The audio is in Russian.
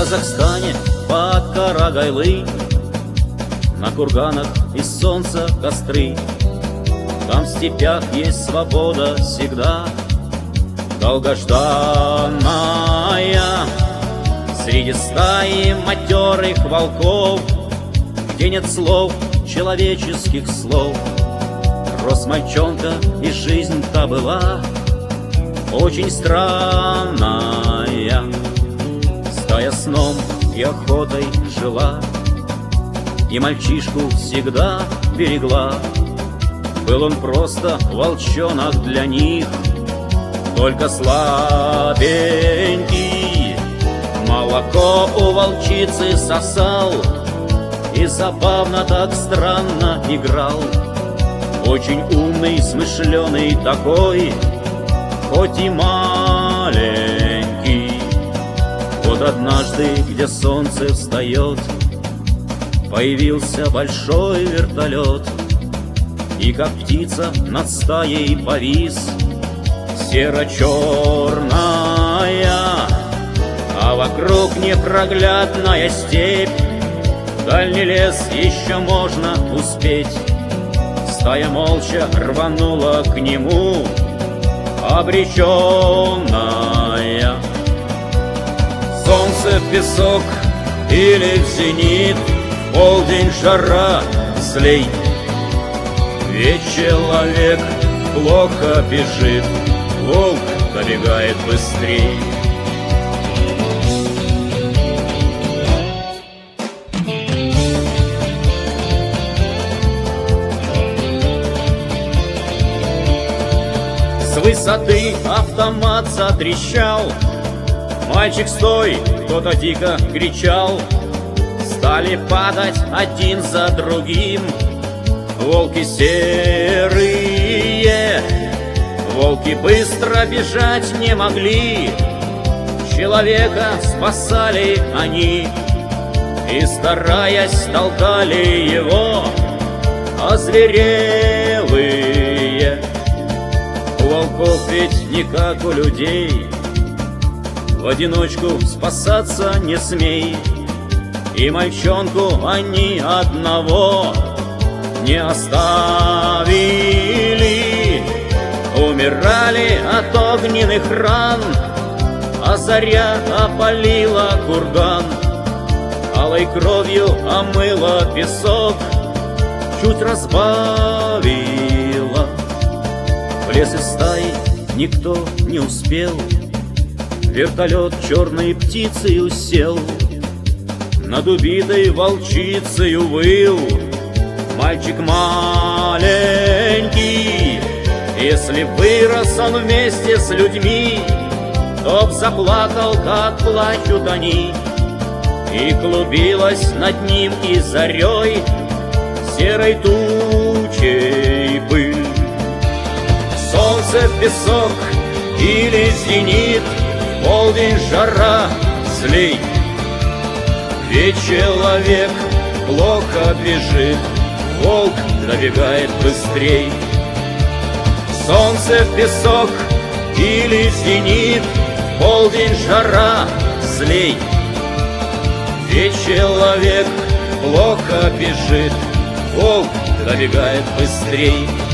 Казахстане под Карагайлы на курганах из солнца костры. Там в степях есть свобода всегда, долгожданная. Среди стаи матерых волков, где нет слов, человеческих слов, рос мальчонка, и жизнь-то была очень странная. Стая сном и охотой жила, и мальчишку всегда берегла. Был он просто волчонок для них, только слабенький. Молоко у волчицы сосал и забавно так странно играл. Очень умный, смышленый такой, хоть и маленький. Вот однажды, где солнце встает, появился большой вертолет, и как птица над стаей повис, серо-черная, а вокруг непроглядная степь. В дальний лес еще можно успеть. Стая молча рванула к нему, обреченная. Солнце в песок или в зенит, в полдень жара, слей. Ведь человек плохо бежит, волк добегает быстрей. С высоты автомат затрещал. Мальчик, стой! Кто-то дико кричал. Стали падать один за другим волки серые. Волки быстро бежать не могли, человека спасали они, и, стараясь, толкали его озверелые. У волков ведь не как у людей, в одиночку спасаться не смей. И мальчонку они одного не оставили. Умирали от огненных ран, а заря опалила курган. Алой кровью омыла песок, чуть разбавила. В лес из стаи никто не успел, вертолет черной птицей усел. Над убитой волчицей выл мальчик маленький. Если вырос он вместе с людьми, то б заплакал, как плачут они. И клубилась над ним и зарей серой тучей пыль. Солнце в песок или зенит, в полдень жара, слей. Ведь человек плохо бежит, волк добегает быстрей. Солнце в песок или зенит, в полдень жара, слей. Ведь человек плохо бежит, волк добегает быстрей.